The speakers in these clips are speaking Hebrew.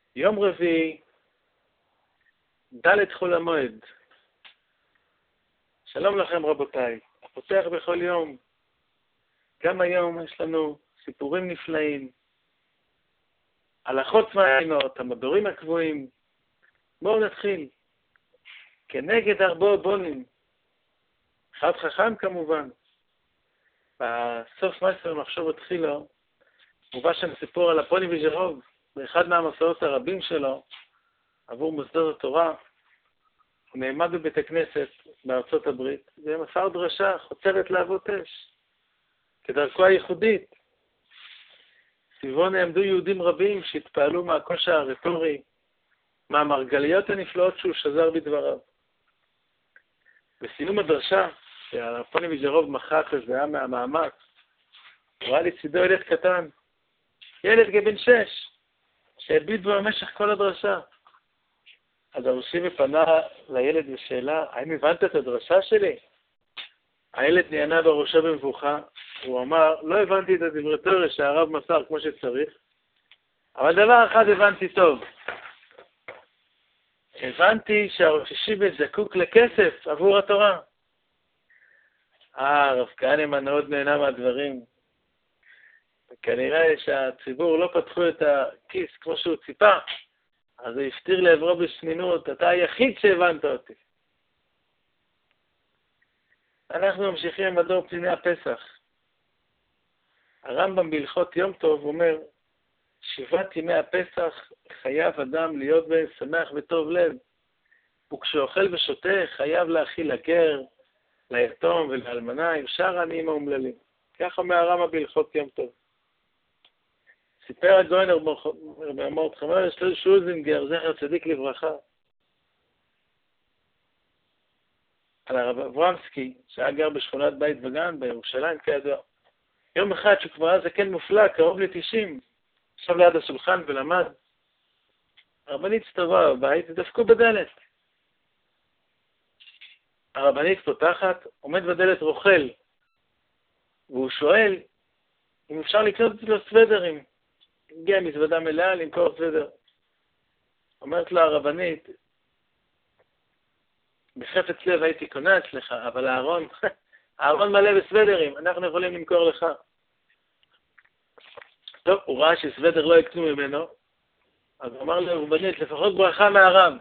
יום רביעי, ד' חול המועד. שלום לכם רבותיי, הפותח בכל יום. גם היום יש לנו סיפורים נפלאים, הלכות מעניינות, המדורים הקבועים. בואו נתחיל. כנגד ארבעה בונים, אחד חכם כמובן. בסוף מעשר מחשוב התחילו, מובא שם סיפור על הפוני וז'רוב, באחד מהמסעות הרבים שלו, עבור מוסדות התורה. הוא נעמד בבית הכנסת בארצות הברית, ומסר דרשה חוצבת להבות אש, כדרכו הייחודית. סביבו נעמדו יהודים רבים שהתפעלו מהכושר הרטורי, מהמרגליות הנפלאות שהוא שזר בדבריו. בסיום הדרשה, שהפוני וז'רוב מחק לזהה מהמאמץ, הוא ראה לצידו ילד קטן, ילד כבן 6, שהביט בו במשך כל הדרשה. אז הרש"י פנה לילד בשאלה, האם הבנת את הדרשה שלי? הילד נענה בראשו במבוכה, הוא אמר, לא הבנתי את הדברי תורה שהרב מסר כמו שצריך, אבל דבר אחד הבנתי טוב. הבנתי שהראש ישיבה זקוק לכסף עבור התורה. הרב כהנמן מאוד נהנה מהדברים. וכנראה שהציבור לא פתחו את הכיס כמו שהוא ציפה, אז הוא הפתיר לעברו בשנינות, אתה היחיד שהבנת אותי. אנחנו ממשיכים עם מדור פניני הפסח. הרמב"ם בהלכות יום טוב אומר, 7 ימי הפסח חייב אדם להיות בהם שמח וטוב לב, וכשאוכל ושותה חייב להאכיל לגר, ליתום ולאלמנה עם שאר העניים האומללים. כך אומר הרמב"ם בהלכות יום טוב. סיפר הגאון רבי מרדכי מאיר שוזינגר, זכר צדיק לברכה, על הרב אברמסקי, שהיה גר בשכונת בית וגן בירושלים כידוע. יום אחד שכבר היה זקן מופלא, קרוב ל-90, ישב ליד השולחן ולמד. הרבנית הצטרפה בבית ודפקו בדלת. הרבנית פותחת, עומד בדלת רוכל, והוא שואל אם אפשר לקנות לו סוודרים. הגיע מזוודה מלאה למכור סוודר. אומרת לו הרבנית, בחפץ לב הייתי קונה אצלך, אבל הארון מלא בסוודרים, אנחנו יכולים למכור לך. טוב, הוא ראה שסוודר לא יקנו ממנו, אז הוא אמר לרבנית, לפחות ברכה מהרב.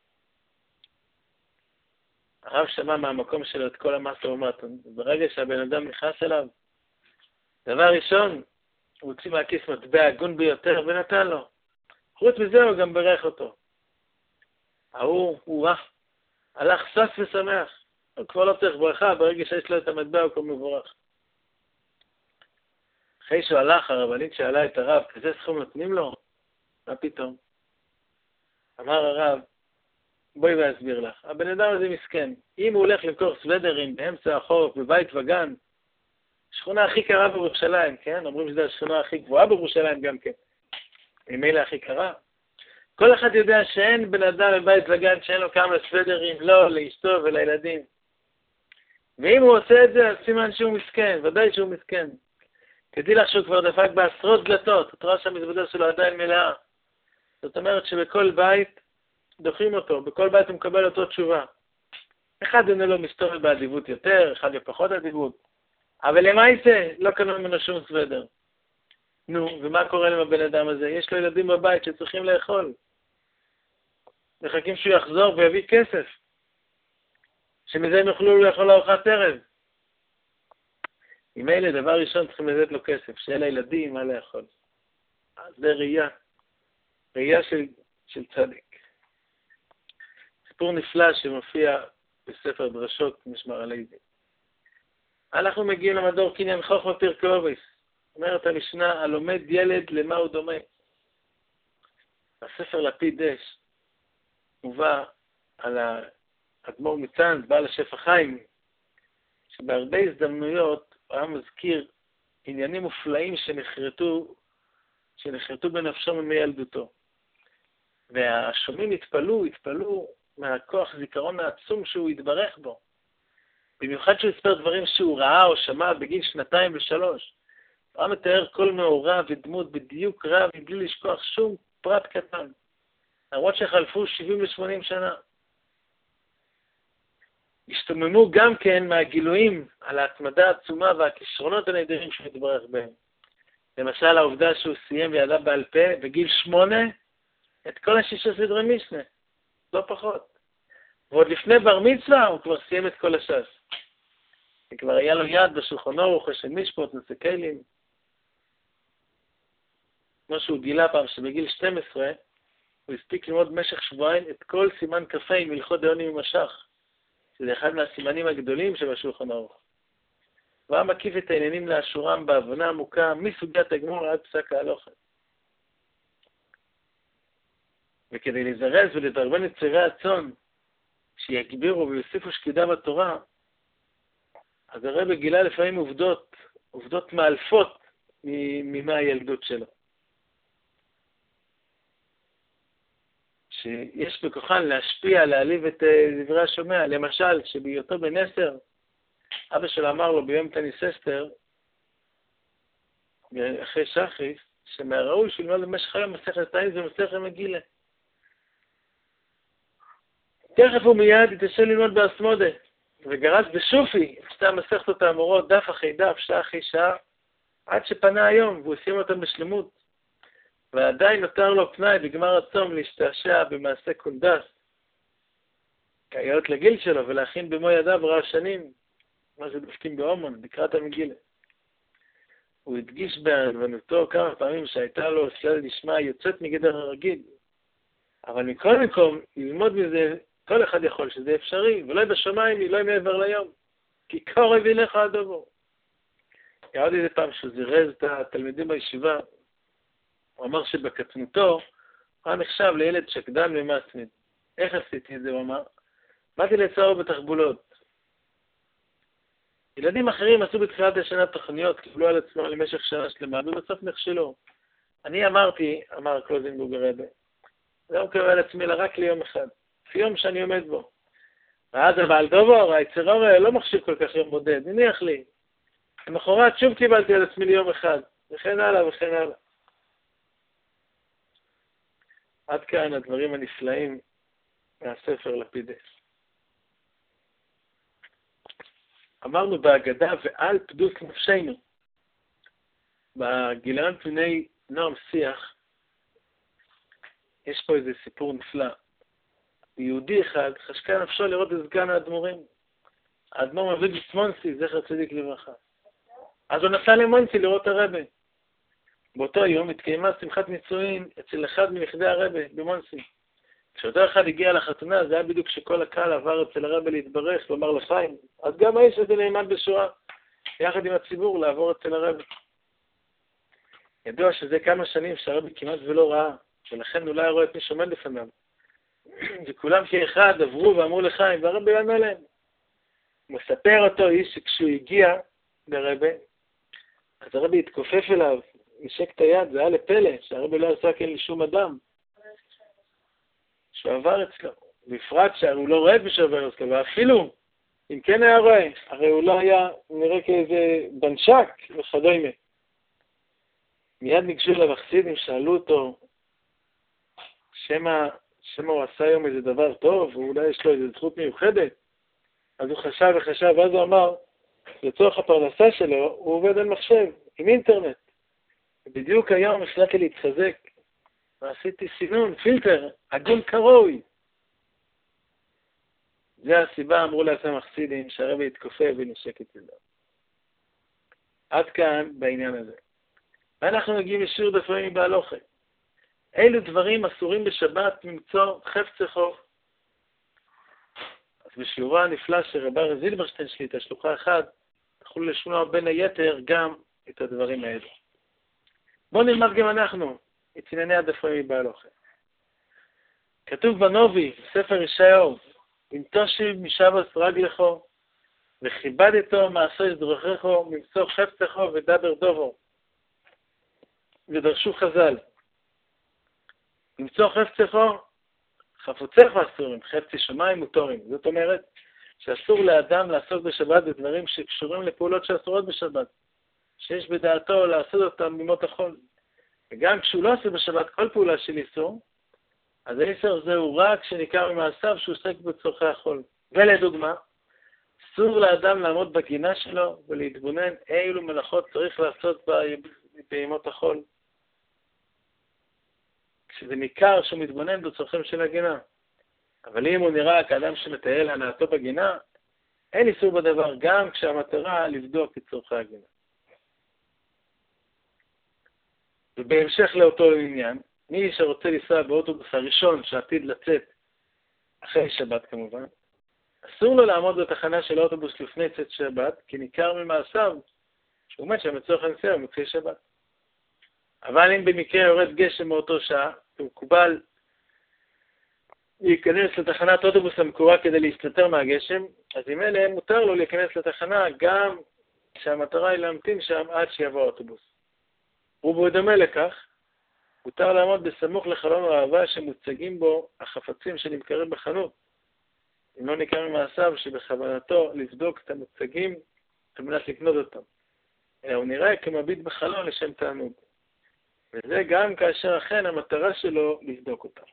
הרב שמע מהמקום שלו את כל המסה ומתון, וברגע שהבן אדם נכנס אליו, דבר ראשון, הוא הוציא מהכיס מטבע הגון ביותר ונתן לו. חוץ מזה הוא גם ברך אותו. הוא הלך סס ושמח. הוא כבר לא צריך ברכה, ברגע שיש לו את המטבע הוא כבר מבורך. אחרי שהוא הלך, הרבנית שאלה את הרב, כזה סכום נותנים לו? מה פתאום? אמר הרב, בואי ואסביר לך. הבן אדם הזה מסכן. אם הוא הולך למכור סוודרים באמצע החורף בבית וגן, שכונה הכי קרה בירושלים, כן? אומרים שזו השכונה הכי גבוהה בירושלים גם כן. ממילא הכי קרה. כל אחד יודע שאין בן אדם בבית וגן שאין לו כמה סוודרים, לא, לאשתו ולילדים. ואם הוא עושה את זה, אז סימן שהוא מסכן, ודאי שהוא מסכן. תדעי לך שהוא כבר דפק בעשרות דלתות, את רואה שהמזוודה שלו עדיין מלאה. זאת אומרת שבכל בית דוחים אותו, בכל בית הוא מקבל אותו תשובה. אחד עונה לו מסתובב באדיבות יותר, אחד בפחות אדיבות. אבל למה יצא? לא קנו ממנו שום סוודר. נו, ומה קורה עם הבן אדם הזה? יש לו ילדים בבית שצריכים לאכול. מחכים שהוא יחזור ויביא כסף. שמזה הם יוכלו לאכול לארוחת ערב. עם אלה, דבר ראשון צריכים לתת לו כסף, שיהיה לילדים מה לאכול. אז זה ראייה של צדיק. סיפור נפלא שמופיע בספר דרשות משמר הלוי. אנחנו מגיעים למדור קניין חוכמה פרקי אובס. אומרת המשנה, הלומד ילד למה הוא דומה. הספר לפיד אש מובא על האדמו"ר מצאנז, בעל השפע חיים, שבהרבה הזדמנויות הוא היה מזכיר עניינים מופלאים שנחרטו בנפשו מימי ילדותו. והשומעים התפלו מהכוח זיכרון העצום שהוא התברך בו. במיוחד שהוא הספר דברים שהוא ראה או שמע בגיל 2 ו3. הוא מתאר כל מאורע ודמות בדיוק רב מבלי לשכוח שום פרט קטן. למרות שחלפו 70 ו-80 שנה. השתוממו גם כן מהגילויים על ההתמדה העצומה והכישרונות הנהדרים שמתברך בהם. למשל העובדה שהוא סיים וידע בעל פה בגיל 8 את כל 6 סדרי משנה, לא פחות. ועוד לפני בר מצווה הוא כבר סיים את כל הש"ס. וכבר היה לו יד בשולחן ערוך של משפט נושא כלים. כמו שהוא גילה פעם שבגיל 12 הוא הספיק ללמוד במשך שבועיים את כל סימן כ"ה מהלכות דעוני ומשך, שזה אחד מהסימנים הגדולים שבשולחן ערוך. והיה מקיף את העניינים לאשורם בהבנה עמוקה מסוגיית הגמור עד פסק ההלכה. וכדי לזרז ולדרבן את צירי הצאן שיגבירו ויוסיפו שקידה בתורה, אז הרב גילה לפעמים עובדות מאלפות ממה הילדות שלו. שיש בכוחן להשפיע, להעליב את דברי השומע. למשל, שבהיותו בן 10, אבא שלו אמר לו ביום תניס אסתר, אחרי שחריס, שמהראוי שילמד במשך היום מסכת תענית ומסכת מגילה. תכף ומיד התעשר ללמוד באסמודה, וגרס בשופי את שתי המסכתות האמורות, דף אחרי דף, שעה אחרי שעה, עד שפנה היום, והוא סיים אותם בשלמות. ועדיין נותר לו פנאי בגמר הצום להשתעשע במעשה קונדס, כהיות לגיל שלו, ולהכין במו ידיו רעשנים, מה שדופקים באומן, לקראת המגילה. הוא הדגיש בערבנותו כמה פעמים שהייתה לו סייעתא דשמיא יוצאת מגדר הרגיל, אבל מכל מקום, ללמוד מזה, כל אחד יכול שזה אפשרי, ולא בשמיים, לא מעבר ליום, כי קרוב אליך הדבר. יעוד איזה פעם שהוא זירז את התלמידים בישיבה, הוא אמר שבקטנותו, הוא היה נחשב לילד שקדן ומסמיד. איך עשיתי את זה? הוא אמר, באתי לצעור בתחבולות. ילדים אחרים עשו בתחילת השנה תוכניות, קיבלו על עצמם למשך שנה שלמה, ובסוף נכשלו. אני אמרתי, אמר קלוזנבורג הרבה, זה לא מקבל על עצמי אלא רק ליום אחד, יום שאני עומד בו. ואז הבעל דובר, היצרור לא מחשיב כל כך יום בודד, נניח לי. למחרת שוב קיבלתי על עצמי ליום אחד, וכן הלאה וכן הלאה. עד כאן הדברים הנפלאים מהספר לפידס. אמרנו בהגדה ועל פדוס נפשנו. בגיליון פני נועם שיח, יש פה איזה סיפור נפלא. יהודי אחד חשקה נפשו לראות את סגן האדמו"רים. האדמו"ר מביא מונסי, זכר צדיק לברכה. אז הוא נסע למונסי לראות הרבה. באותו יום התקיימה שמחת נישואין אצל אחד מנכדי הרבה במונסי. כשאותו אחד הגיע לחתונה, זה היה בדיוק שכל הקהל עבר אצל הרבה להתברך, לומר לחיים. אז גם האיש הזה נעמד בשואה, יחד עם הציבור, לעבור אצל הרבה. ידוע שזה כמה שנים שהרבה כמעט ולא ראה, ולכן אולי רואה את מי שעומד לפניו. וכולם כאחד עברו ואמרו לחיים, והרבה יענה להם. הוא מספר אותו איש שכשהוא הגיע לרבה, אז הרבה התכופף אליו, נשק את היד, זה היה לפלא, שהרבה לא עשה כן לשום אדם. שהוא עבר אצלו, בפרט שהוא לא רואה בשעבר אצלו, ואפילו, אם כן היה רואה, הרי הוא לא היה נראה כאיזה בנשק וכדומה. מיד ניגשו אליו החסידים, שאלו אותו, שמה הוא עשה היום איזה דבר טוב, ואולי יש לו איזו זכות מיוחדת. אז הוא חשב וחשב, ואז הוא אמר, לצורך הפרנסה שלו, הוא עובד על מחשב, עם אינטרנט. בדיוק היום החלטתי להתחזק, ועשיתי סינון, פילטר, הגון קרוי. זה הסיבה, אמרו לעצמם החסידים, שהרבי יתכופף ונשק את ידו. עד כאן בעניין הזה. ואנחנו מגיעים לשיעור דפים מבהלוכה. אילו דברים אסורים בשבת ממצוא חפצחו. אז בשיעורו הנפלא של רבי זילברשטיין שליטה, שלוחה אחד, תוכלו לשמוע בין היתר גם את הדברים האלה. בואו נלמד גם אנחנו את ענייני הדפים מבהלוכה. כתוב בנובי, ספר ישעיהו, אם תושיב משבס רגלךו, וכיבדתו מעשה דרכךו, ממצוא חפצחו ודבר דובו. ודרשו חז"ל. למצוא חפצךו, חפוצך אסורים, חפצי שמיים מותרים. זאת אומרת שאסור לאדם לעסוק בשבת בדברים שקשורים לפעולות שאסורות בשבת, שיש בדעתו לעשות אותם בימות החול. וגם כשהוא לא עושה בשבת כל פעולה של איסור, אז האיסור הזה הוא רק שניכר ממעשיו שהוא עוסק בצורכי החול. ולדוגמה, אסור לאדם לעמוד בגינה שלו ולהתבונן אילו מלאכות צריך לעשות בימות החול. כשזה ניכר שהוא מתבונן בצורכים של הגינה. אבל אם הוא נראה כאדם שמטייל הנעתו בגינה, אין איסור בדבר גם כשהמטרה לבדוק את צורכי הגינה. ובהמשך לאותו עניין, מי שרוצה לנסוע באוטובוס הראשון שעתיד לצאת, אחרי שבת כמובן, אסור לו לעמוד בתחנה של האוטובוס לפני צאת שבת, כי ניכר ממעשיו שהוא עומד שם לצורך הנסיעה במוצאי שבת. אבל אם במקרה יורד גשם מאותו שעה, הוא מקובל להיכנס לתחנת אוטובוס המקורה כדי להסתתר מהגשם, אז אם אלה מותר לו להיכנס לתחנה גם כשהמטרה היא להמתין שם עד שיבוא האוטובוס. ובדומה לכך, מותר לעמוד בסמוך לחלון ראווה שמוצגים בו החפצים שנמכרים בחנות, אם לא ניכר ממעשיו שבכוונתו לבדוק את המוצגים על מנת לקנות אותם. אלא הוא נראה כמביט בחלון לשם תענוג. וזה גם כאשר אכן המטרה שלו לבדוק אותם.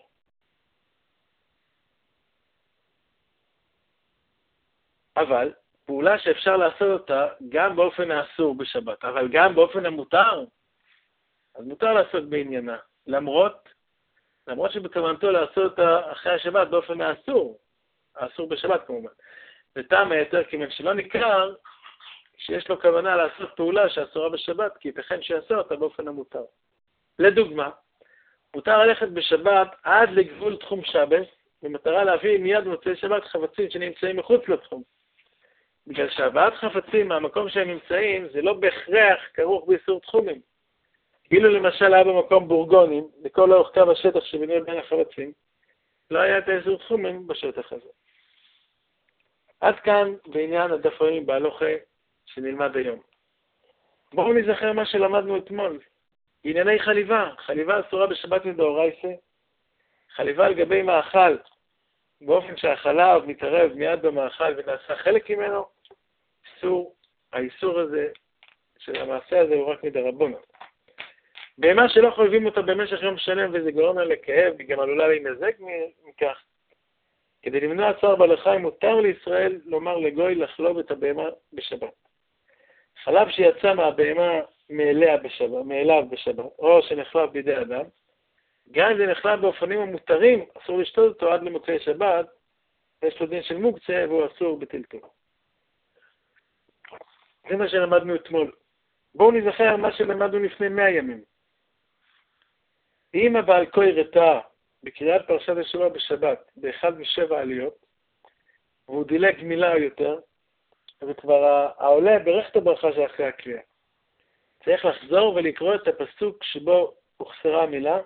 אבל פעולה שאפשר לעשות אותה גם באופן האסור בשבת, אבל גם באופן המותר, אז מותר לעשות בעניינה. למרות שבכוונתו לעשות אותה אחרי השבת באופן האסור בשבת כמובן. וטעם היתר כיוון שלא ניכר שיש לו כוונה לעשות פעולה שאסורה בשבת, כי ייתכן שיעשה אותה באופן המותר. לדוגמה, מותר ללכת בשבת עד לגבול תחום שבס, במטרה להביא מיד במוצאי שבת חפצים שנמצאים מחוץ לתחום. בגלל שהבאת חפצים מהמקום שהם נמצאים, זה לא בהכרח כרוך באיסור תחומים. כאילו למשל היה במקום בורגונים, לכל אורך קו השטח שבינו בין החפצים, לא היה את האיסור תחומים בשטח הזה. עד כאן בעניין הדפורים בהלוכה שנלמד היום. בואו נזכר מה שלמדנו אתמול. ענייני חליבה. חליבה אסורה בשבת מדאורייתא. חליבה על גבי מאכל, באופן שהחלב מתערב מיד במאכל ונעשה חלק ממנו, האיסור הזה של המעשה הזה הוא רק מדרבנן. בהמה שלא חולבים אותה במשך יום שלם וזה גורם לה לכאב, היא גם עלולה להינזק מכך. כדי למנוע צער בעלי חיים מותר לישראל לומר לגוי לחלוב את הבהמה בשבת. חלב שיצא מהבהמה מאליו בשבת, או שנחלב בידי אדם, גם אם זה נחלב באופנים המותרים, אסור לשתות אותו עד למוצאי שבת, יש לו דין של מוקצה והוא אסור בטלטול. זה מה שלמדנו אתמול. בואו נזכר מה שלמדנו לפני 100 ימים. אם הבעל כוי רטה בקריאת פרשת השבוע בשבת, באחד משבע עליות, והוא דילג מילה או יותר, אז כבר העולה ברך את הברכה שאחרי הקריאה. צריך לחזור ולקרוא את הפסוק שבו הוחסרה המילה,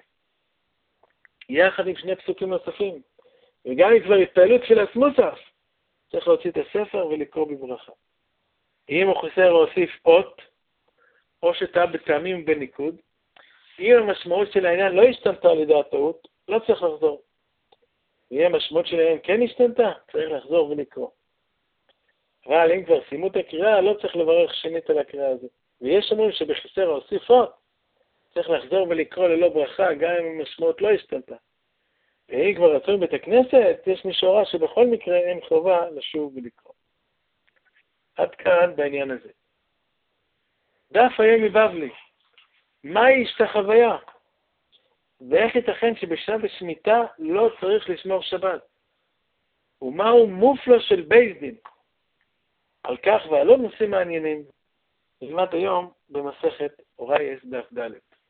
יחד עם שני פסוקים נוספים. וגם אם כבר התפעלות תפילת מוסף, צריך להוציא את הספר ולקרוא בברכה. אם הוא חסר להוסיף אות, או שטעה בטעמים בניקוד, אם המשמעות של העניין לא השתנתה על ידי הטעות, לא צריך לחזור. ואם המשמעות של העניין כן השתנתה, צריך לחזור ולקרוא. אבל אם כבר סיימו את הקריאה, לא צריך לברך שנית על הקריאה הזאת. ויש אומרים שבחסר להוסיף אות, צריך לחזור ולקרוא ללא ברכה, גם אם המשמעות לא השתנתה. ואם כבר רצון בית הכנסת, יש משורה שבכל מקרה אין חובה לשוב ולקרוא. עד כאן בעניין הזה. דף היומי בבלי. מהי השתחוויה? ואיך ייתכן שבשנת השמיטה לא צריך לשמור שבת? ומהו מופלו של בית דין? על כך ועל עוד נושאים מעניינים. נלמד היום במסכת אורייס דף ד'.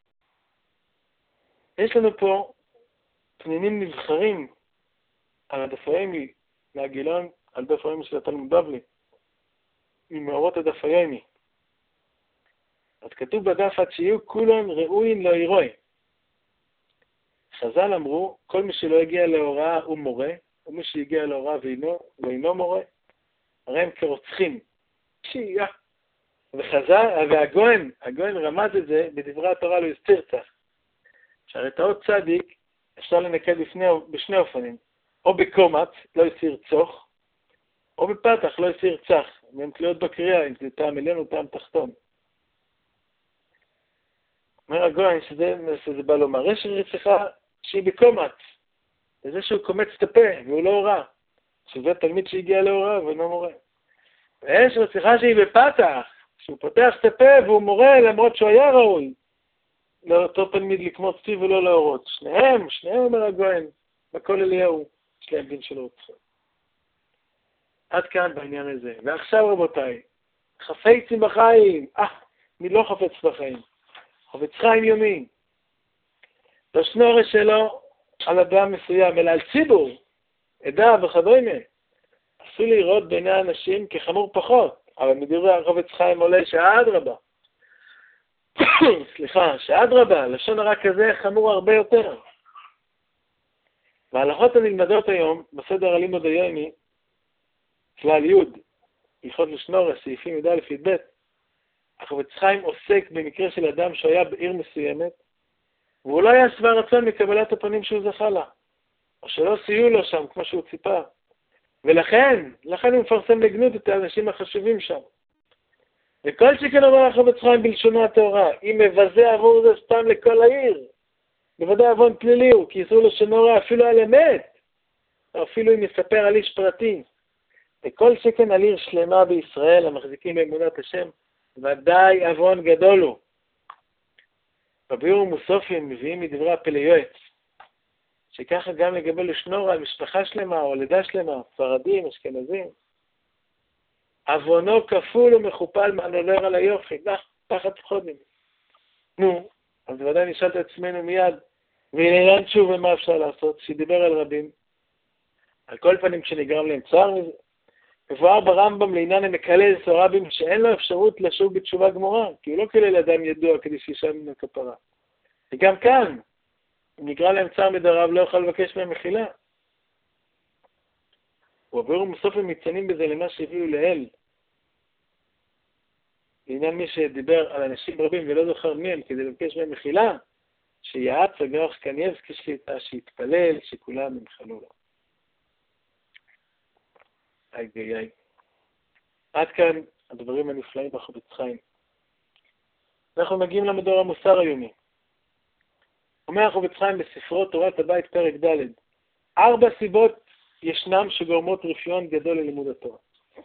יש לנו פה פנינים נבחרים על הדף היומי מהגילון, על דף היומי של התלמוד בבלי, ממאורות הדף היומי. אז כתוב בדף עד שיהיו כולן ראויים לא ירוי. חז"ל אמרו, כל מי שלא הגיע להוראה הוא מורה, ומי שהגיע להוראה ואינו מורה, הרי הם כרוצחים. והגויין רמז את זה בדברי התורה לא יסתרצח. שהרי תאות צדיק אפשר לנקד בשני אופנים. או בקומץ לא יסיר צוך, או בפתח לא יסיר צח. והם תלויות בקריאה, אם זה טעם עליון או טעם תחתון. אומר הגויין שזה בא לומר, יש רציחה שהיא בקומץ. לזה שהוא קומץ את הפה, והוא לא הורא. שזה תלמיד שהגיע להורא, ואינו מורה. ויש לו שיחה שהיא בפתח, שהוא פותח את הפה והוא מורה, למרות שהוא היה ראוי. לאותו תלמיד לקמוץ פיו ולא להורות. שניהם אומר הגויין, בכל אליהו, יש להם דין של רוצחים. עד כאן בעניין הזה. ועכשיו רבותיי, חפצים בחיים. מי לא חפץ בחיים? חפץ חיים יומי. לא שנורש שלו על אדם מסוים, אלא על ציבור, עדה וכדומה. אסור לראות בעיני האנשים כחמור פחות, אבל מדברי החפץ חיים עולה שאדרבה. סליחה, שאדרבה, לשון הרע כזה חמור הרבה יותר. וההלכות הנלמדות היום, בסדר הלימוד היומי, כלל י' הלכות לשנורש, סעיפים י"א י"ב, החפץ חיים עוסק במקרה של אדם שהיה בעיר מסוימת, והוא לא היה שבע רצון מקבלת הפנים שהוא זכה לה, או שלא סייעו לו שם כמו שהוא ציפה. ולכן הוא מפרסם לגנות את האנשים החשובים שם. וכל שכן אומר החפץ חיים בלשונו הטהורה, אם מבזה עבור זה סתם לכל העיר, בוודאי עוון פלילי הוא, כי איסור לשונו רע אפילו על אמת, או אפילו אם יספר על איש פרטי. וכל שכן על עיר שלמה בישראל, המחזיקים באמונת השם, ודאי עוון גדול הוא. בביאור ומוסופים מביאים מדברי הפלא יועץ, שככה גם לגבי לשנור על משפחה שלמה או לידה שלמה, ספרדים, אשכנזים, עוונו כפול ומכופל מהנולר על היופי, תחת חודים. אז ודאי נשאל את עצמנו מיד, ואילן שוב ומה אפשר לעשות, שדיבר על רבים, על כל פנים כשנגרם להם צער מזה, מבואר ברמב"ם לעניין המקלל סורבים שאין לו אפשרות לשוב בתשובה גמורה, כי הוא לא כלל אדם ידוע כדי שישאל מן הכפרה. וגם כאן, אם נגרע להם צער מדריו, לא יוכל לבקש מהם מחילה. ובביאור ומוסופים מציינים בזה למה שהביאו לאל. לעניין מי שדיבר על אנשים רבים ולא זוכר מהם כדי לבקש מהם מחילה, שיעץ הגרח קנייבסקי שליטה, שיתפלל, שכולם ימחלו לו. איי. עד כאן הדברים הנפלאים בחפץ חיים. אנחנו מגיעים למדור המוסר היומי. אומר החפץ חיים בספרו תורת הבית פרק ד' 4 סיבות ישנם שגורמות רפיון גדול ללימוד התורה.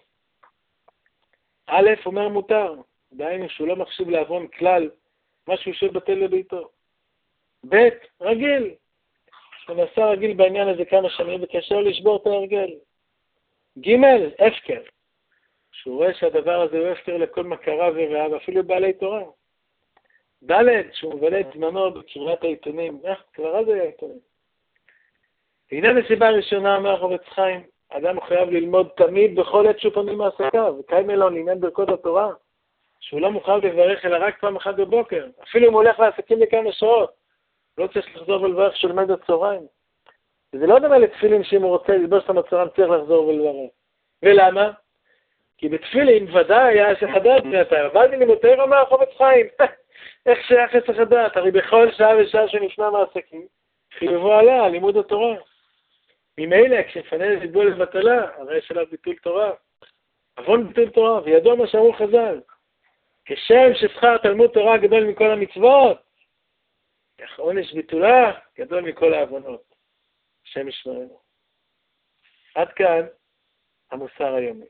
א', אומר מותר, דהיינו שהוא לא מחשיב לעוון כלל משהו שבטל לביתו. ב', רגיל, שנעשה רגיל בעניין הזה כמה שנים וקשה לשבור את ההרגל. ג', הפקר, שהוא רואה שהדבר הזה הוא הפקר לכל מכרה ורעה ואפילו בעלי תורה. ד', שהוא מבלה את זמנו בקריאת העיתונים, כבר אז היה עיתונים. והנה הסיבה הראשונה, אומר החפץ חיים, אדם מחויב ללמוד תמיד בכל עת שהוא פנים מעסקיו, וקיים אלון לעניין ברכות התורה, שהוא לא מוכרח לברך אלא רק פעם אחת בבוקר, אפילו אם הוא הולך לעסקים לכמה שעות, לא צריך לחזור ולברך שלמד הצהריים. וזה לא דומה לתפילין שאם הוא רוצה ללבוש את המצורם צריך לחזור ולברך. ולמה? כי בתפילין ודאי היה הסח הדעת בינתיים, אבל לימודי אומר החפץ חיים, איך שייך הסח הדעת? הרי בכל שעה ושעה שנשמע מעסקים, חיובו עליה, לימוד התורה. ממילא, כשנפנה לביטול לבטלה, הרי יש עליו ביטול תורה. עוון ביטול תורה, וידוע מה שאמרו חז"ל. כשם ששכר תלמוד תורה גדול מכל המצוות, כך עונש ביטולה גדול מכל העוונות. השם ישמרנו. עד כאן המוסר היומי.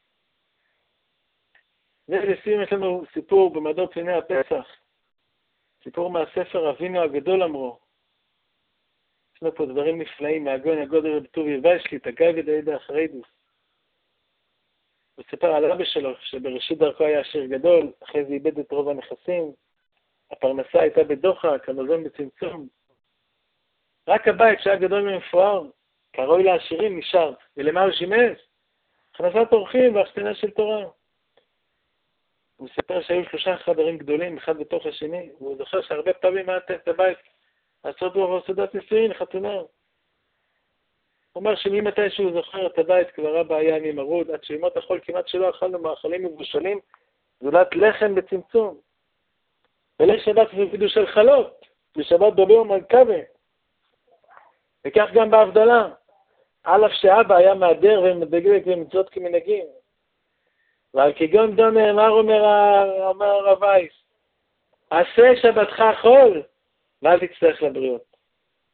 ולסיום יש לנו סיפור במדור פני הפסח. סיפור מהספר אבינו הגדול אמרו. יש לנו פה דברים נפלאים מהגאון הגדול רב טוביה ויישליט, הגאגד הידע אחרידוס. הוא סיפר על אבא שלו שבראשית דרכו היה עשיר גדול, אחרי זה איבד את רוב הנכסים, הפרנסה הייתה בדוחק, המזון בצמצום. רק הבית שהיה גדול ומפואר, כרוי לעשירים נשאר, ולמה הוא שימש? הכנסת אורחים והשתנה של תורה. הוא סיפר שהיו 3 חדרים גדולים, אחד בתוך השני, והוא זוכר שהרבה פעמים היה את הבית לעשות בו סעודת נישואין, חתונה. הוא אומר שממתי שהוא זוכר את הבית כבר היה בעיה ממרוד, עד שימות החול כמעט שלא אכלנו מאכלים מבושלים, זולת לחם בצמצום. בליל שבת ופידוש של חלות, בשבת ביום מלכבה. וכך גם בהבדלה. על אף שאבא היה מהדר ומדגלק ומצוות כמנהגים. ועל כגון דון נאמר אומר הרב וייס, עשה שבתך חול, ואל תצטרך לבריות.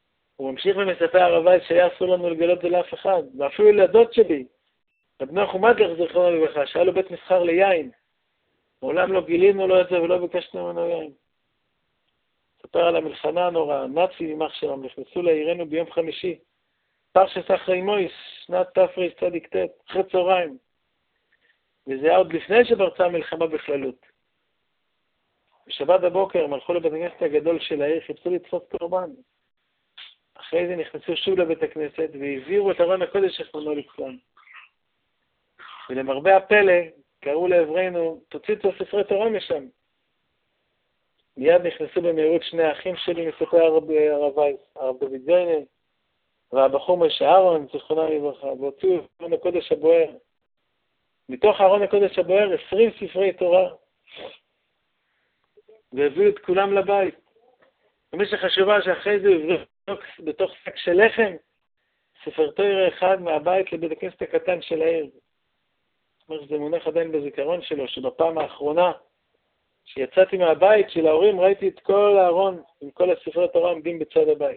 הוא ממשיך ומספר הרב וייס שהיה אסור לנו לגלות זה לאף אחד, ואפילו לדוד שלי, לבנו חומדלך זכרונו לברכה, שהיה לו בית מסחר ליין. מעולם לא גילינו לו את זה ולא ביקשנו ממנו יין. ספר על המלחמה הנוראה, נאצים יימח שמם, נכנסו לעירנו ביום חמישי, פרשת אחרי מויס, שנת תרצ"ט, אחרי צהריים. וזה היה עוד לפני שפרצה המלחמה בכללות. בשבת בבוקר הם הלכו לבית הכנסת הגדול של העיר, חיפשו לתפוס קורבן. אחרי זה נכנסו שוב לבית הכנסת והעבירו את ארון הקודש שכמונו לכלם. ולמרבה הפלא, קראו לעברנו, תוציא את הספרי תורה משם. מיד נכנסו במהירות שני האחים שלי, מספר הרב וייס, הרב דוד זיינר, והבחור משה אהרון, זכרונם לברכה, והוציאו את ארון הקודש הבוער. מתוך ארון הקודש הבוער 20 ספרי תורה, והביאו את כולם לבית. ומי שחשובה שאחרי זה הביאו בתוך שק של לחם, ספר תורה אחד מהבית לבית הכנסת הקטן של העיר. זאת אומרת שזה מונח עדיין בזיכרון שלו, שבפעם האחרונה שיצאתי מהבית של ההורים, ראיתי את כל הארון עם כל הספרי התורה עומדים בצד הבית.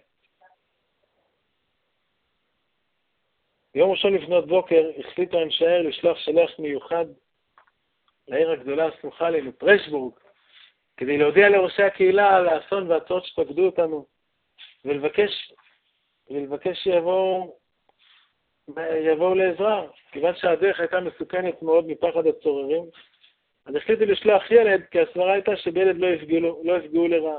ביום ראשון לפנות בוקר החליטו אנשי העיר לשלוח שליח מיוחד לעיר הגדולה הסמוכה לנו, פרשבורג, כדי להודיע לראשי הקהילה על האסון והצורות שפקדו אותנו, ולבקש שיבואו לעזרה, כיוון שהדרך הייתה מסוכנת מאוד מפחד הצוררים, אז החליטו לשלוח ילד, כי הסברה הייתה שבילד לא יפגעו לרעה.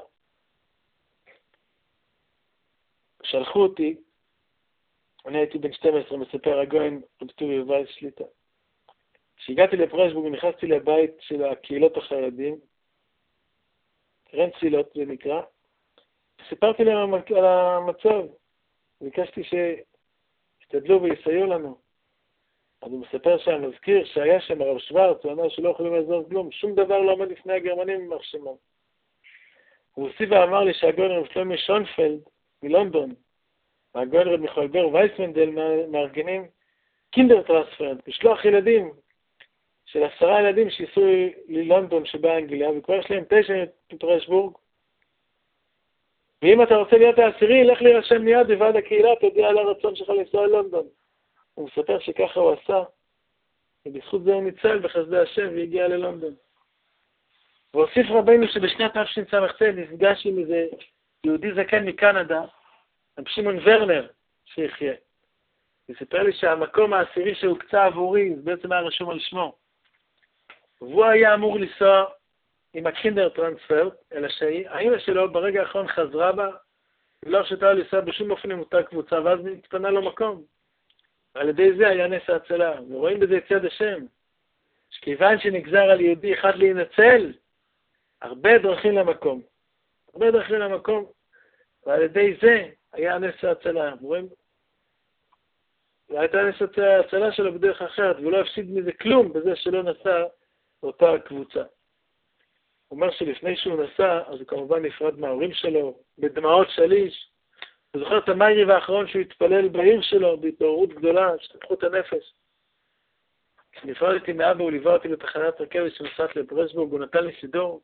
שלחו אותי, אני הייתי בן 12, מספר הגויין רב טורי וייס שליטה. כשהגעתי לפרשבורג ונכנסתי לבית של הקהילות החרדים, רנצילות זה נקרא, סיפרתי להם על המצב, ביקשתי שישתדלו ויסייעו לנו. אז הוא מספר שהמזכיר שהיה שם, הרב שוורץ, הוא אמר שלא יכולים לעזור כלום, שום דבר לא עומד לפני הגרמנים ממך שמם. הוא הוסיף ואמר לי שהגויין רב שלומי שונפלד מלונדון, והגויין רב מיכאל בר וייסמנדל מארגנים קינדר טרנספרנט, משלוח ילדים של 10 ילדים שייסעו ללונדון שבאנגליה, וכבר יש להם 9 מפרשבורג. ואם אתה רוצה להיות העשירי, לך להירשם מיד בוועד הקהילה, תודיע על הרצון שלך לנסוע ללונדון. הוא מספר שככה הוא עשה, ובזכות זה הוא ניצל בחסדי השם והגיע ללונדון. והוסיף רבינו שבשנת תשס"ט נפגש עם איזה יהודי זקן מקנדה, רב שמעון ורנר, שיחיה. הוא סיפר לי שהמקום העשירי שהוקצה עבורי, זה בעצם היה רשום על שמו. והוא היה אמור לנסוע עם הקינדר טרנספר, אלא שהאמא שלו ברגע האחרון חזרה בה, ולא הרשתה לנסוע בשום אופן עם אותה קבוצה, ואז התפנה לו מקום. ועל ידי זה היה נס ההצלה, ורואים בזה את יד השם, שכיוון שנגזר על יהודי אחד להינצל, הרבה דרכים למקום, ועל ידי זה היה נס ההצלה. רואים? והייתה נס ההצלה שלו בדרך אחרת, והוא לא הפסיד מזה כלום בזה שלא נסע אותה קבוצה. הוא אומר שלפני שהוא נסע, אז הוא כמובן נפרד מההורים שלו, בדמעות שליש. הוא זוכר את המייריב האחרון שהוא התפלל בעיר שלו, בהתעוררות גדולה, שתפחות הנפש. כשנפרדתי מאבא, הוא ליווה אותי לתחנת רכבת שנוסעת לפרשבורג, הוא נתן לי סידור.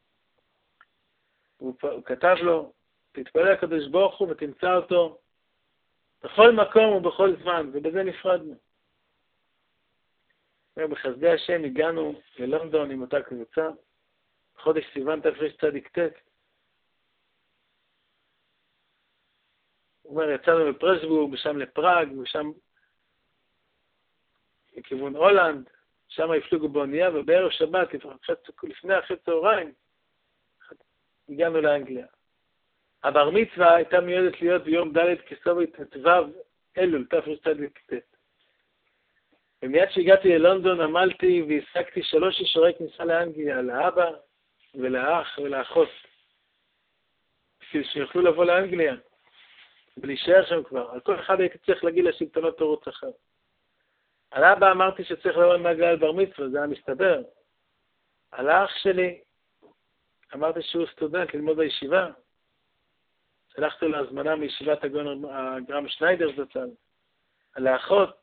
הוא כתב לו, תתפלל הקדוש ברוך הוא ותמצא אותו בכל מקום ובכל זמן, ובזה נפרדנו. בחסדי השם הגענו ללונדון עם אותה קבוצה, בחודש סיוון תשצ"ט. הוא אומר, יצאנו לפרשבורג, ושם לפראג, ושם לכיוון הולנד, שם הפלוגו באונייה, ובערב שבת, אחרי צהריים, הגענו לאנגליה. הבר מצווה הייתה מיועדת להיות ביום ד' כסובי ט"ו אלול, תשצ"ט. ומיד שהגעתי ללונדון עמלתי והשגתי 3 אישורי כניסה לאנגליה, לאבא ולאח ולאחות, בשביל שיוכלו לבוא לאנגליה ולהישאר שם כבר. על כל אחד הייתי צריך להגיד לשלטונות תירוץ אחר. על אבא אמרתי שצריך לבוא מהגלה על בר מצווה, זה היה מסתבר. על האח שלי אמרתי שהוא סטודנט ללמוד בישיבה. שלחתי לו הזמנה מישיבת הגרם שניידר זצ"ל. על האחות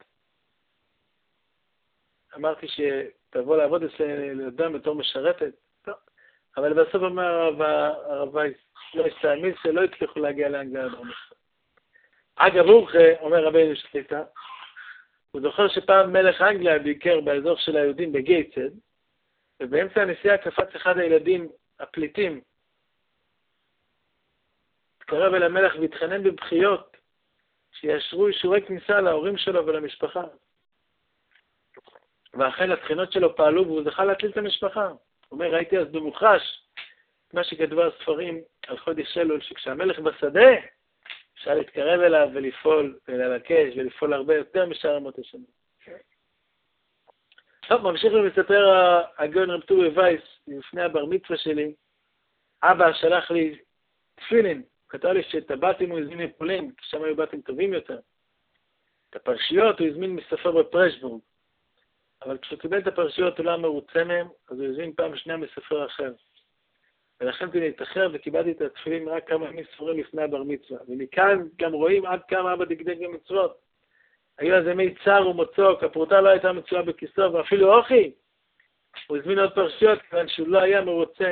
אמרתי שתבוא לעבוד אצלם בתור משרתת. טוב. אבל בסוף אומר הרב וייס, לא הסתעמיס שלא הצליחו להגיע לאנגליה. אגב אורחה, אומר רבינו שליט"א, הוא זוכר שפעם מלך אנגליה ביקר באזור של היהודים בגייטסד, ובאמצע הנסיעה קפץ אחד הילדים הפליטים, התקרב אל המלך והתחנן בבכיות, שיאשרו אישורי כניסה להורים שלו ולמשפחה. ואכן התחינות שלו פעלו והוא זכה להציל את המשפחה. הוא אומר, ראיתי אז במוחש מה שכתבו הספרים על חודש אלול, שכשהמלך בשדה, אפשר להתקרב אליו ולפעול ולבקש ולפעול הרבה יותר משאר אמות השנים. טוב, ממשיך ומספר הגאון רב טורי וייס, לפני הבר מצווה שלי, אבא שלח לי תפילין, הוא כתב לי שאת הבתים הוא הזמין מפולין, כי שם היו בתים טובים יותר. את הפרשיות הוא הזמין מספר בפרשבורג, אבל כשהוא קיבל את הפרשיות הוא לא מרוצה מהם, אז הוא הזמין פעם שנייה מספר אחר. ולכן אני התאחר וקיבלתי את התפילין רק כמה ימים ספורים לפני הבר מצווה. ומכאן גם רואים עד כמה אבא דקדק במצוות. היו אז ימי צער ומוצוק, הפרוטה לא הייתה מצויה בכיסו, ואפילו אוכי. הוא הזמין עוד פרשיות כיוון שהוא לא היה מרוצה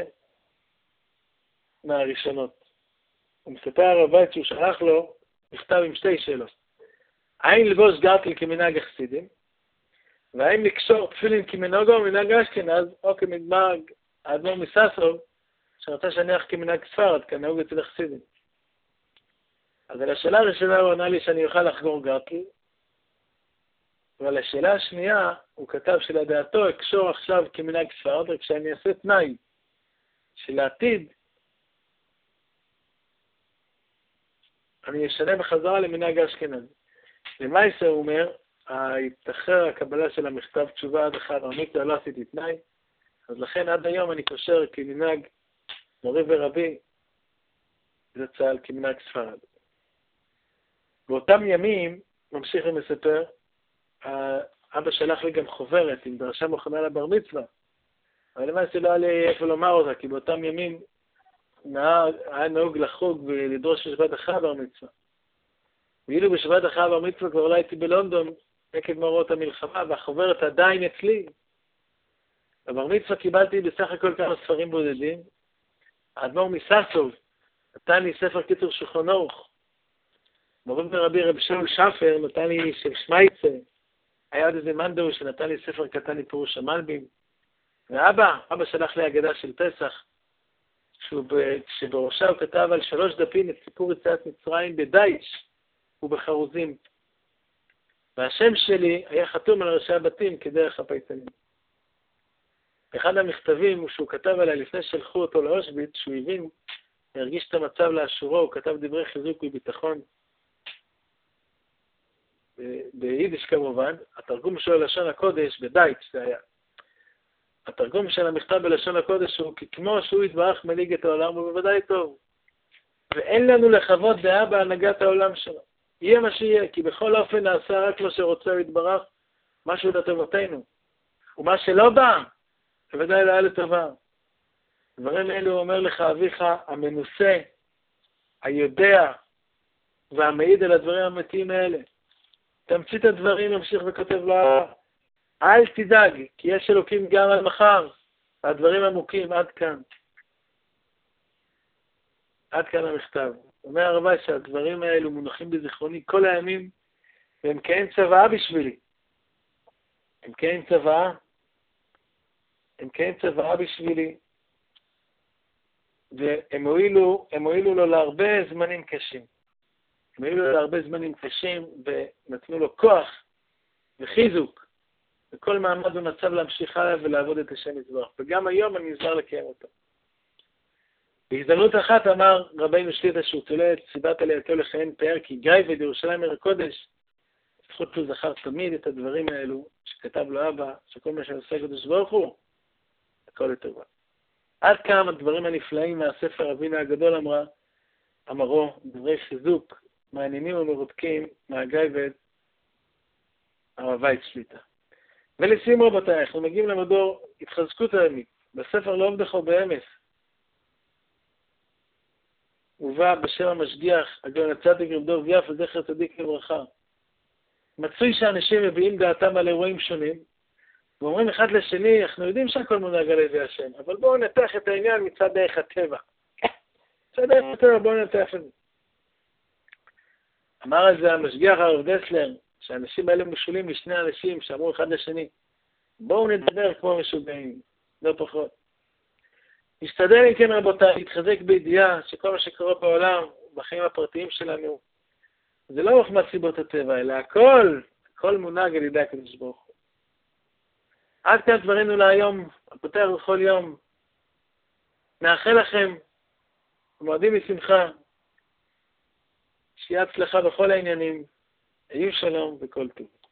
מהראשונות. הוא מספר הרב וייס שהוא שלח לו מכתב עם שתי שאלות. האם לבוש גרטל כמנהג החסידים? והאם לקשור תפילין כמנהגו מנהג אשכנז, או כמנהג האדמו"ר מסאסוב, שרצה שניח כמנהג ספרד, כנהוג אצל החסידים. אז על השאלה הראשונה הוא ענה לי שאני אוכל לחגור גרטל, ועל השאלה השנייה הוא כתב שלדעתו אקשור עכשיו כמנהג ספרד, רק שאני אעשה תנאי שלעתיד אני אשנה בחזרה למנהג אשכנז. למעשה הוא אומר, התאחר הקבלה של המכתב תשובה עד אחד, אני לא עשיתי תנאי, אז לכן עד היום אני קושר כמנהג מורי ורבי, זה צהל כמנהג ספרד. באותם ימים, ממשיך ומספר, אבא שלח לי גם חוברת עם דרשה מוכנה לבר מצווה, אבל למעשה לא היה לי איפה לומר אותה, כי באותם ימים היה נהוג לחוג ולדרוש בשבת אחרי הבר מצווה. ואילו בשבת אחרי הבר מצווה כבר לא הייתי בלונדון, עקב מאורעות המלחמה, והחוברת עדיין אצלי. בבר מצווה קיבלתי בסך הכל כמה ספרים בודדים. האדמו"ר מסאסוב נתן לי ספר קיצור שולחן ערוך. מורי ורבי רב שאול שפר נתן לי של שמייצה. היה עוד איזה מנדו שנתן לי ספר קטן מפירוש המלבים. ואבא שלח לי אגדה של פסח, שבראשה הוא כתב על 3 דפים את סיפור יציאת מצרים בדייש ובחרוזים. והשם שלי היה חתום על ראשי הבתים כדרך הפייטנים. אחד המכתבים הוא שהוא כתב עליי לפני שלחו אותו לאושוויץ, שהוא הבין, הרגיש את המצב לאשורו, הוא כתב דברי חיזוק וביטחון. ביידיש כמובן, התרגום שלו ללשון הקודש, בדייץ' זה היה. התרגום של המכתב בלשון הקודש הוא כי כמו שהוא יתברך מנהיג את העולם הוא בוודאי טוב. ואין לנו לחוות דעה בהנהגת העולם שלו. יהיה מה שיהיה, כי בכל אופן נעשה רק מה שרוצה הוא יתברך, משהו לטובתנו. ומה שלא בא, בוודאי לא היה לטובה. דברים אלו הוא אומר לך אביך המנוסה, היודע והמעיד על הדברים האמיתיים האלה. תמצית הדברים ממשיך וכותב לו, אל תדאג, כי יש אלוקים גם על מחר. הדברים עמוקים עד כאן. עד כאן המכתב. אומר הרבה שהדברים האלו מונחים בזיכרוני כל הימים, והם כאין צוואה בשבילי. הם כאין צוואה. הם כאין צוואה בשבילי. והם הועילו לו להרבה זמנים קשים. הם הועילו לו להרבה זמנים קשים, ונתנו לו כוח וחיזוק. וכל מעמד ומצב להמשיך הלאה ולעבוד את השם יתברך. וגם היום אני נזהר לקיים אותו. בהזדמנות אחת אמר רבינו שליט"א שהוא תולה את סיבת עלייתו לכהן פאר כי גיא ולירושלים עיר הקודש, לפחות הוא זכר תמיד את הדברים האלו שכתב לו אבא, שכל מה שעושה הקדוש ברוך הוא, הכל לטובה. עד כמה הדברים הנפלאים מהספר אבינו הגדול אמרו, דברי חיזוק, מעניינים ומרותקים מהגיא והרב וייס שליט"א. ולסיום רבותיי, אנחנו מגיעים למדור התחזקות הימית. בספר לא עובדך באמס, הובא בשם המשגיח, הגאון הצדיק רב דב יפה, זכר צדיק לברכה. מצוי שאנשים מביעים דעתם על אירועים שונים, ואומרים אחד לשני, אנחנו יודעים שהכל מונהג על ידי השם, אבל בואו נתח את העניין מצד דרך הטבע. מצד דרך הטבע בואו נתח את זה. אמר על זה המשגיח הרב דסלר, שהאנשים האלה משולים לשני אנשים שאמרו אחד לשני, בואו נדבר כמו משוגעים, לא פחות. נשתדל אם כן רבותיי, להתחזק בידיעה שכל מה שקורה בעולם, בחיים הפרטיים שלנו, זה לא מחמת סיבות הטבע, אלא הכל מונהג על ידי הקדוש ברוך הוא. עד כאן דברינו להיום, הפותח בכל יום. נאחל לכם, מועדים משמחה, שיהיה הצלחה בכל העניינים, היו שלום וכל טוב.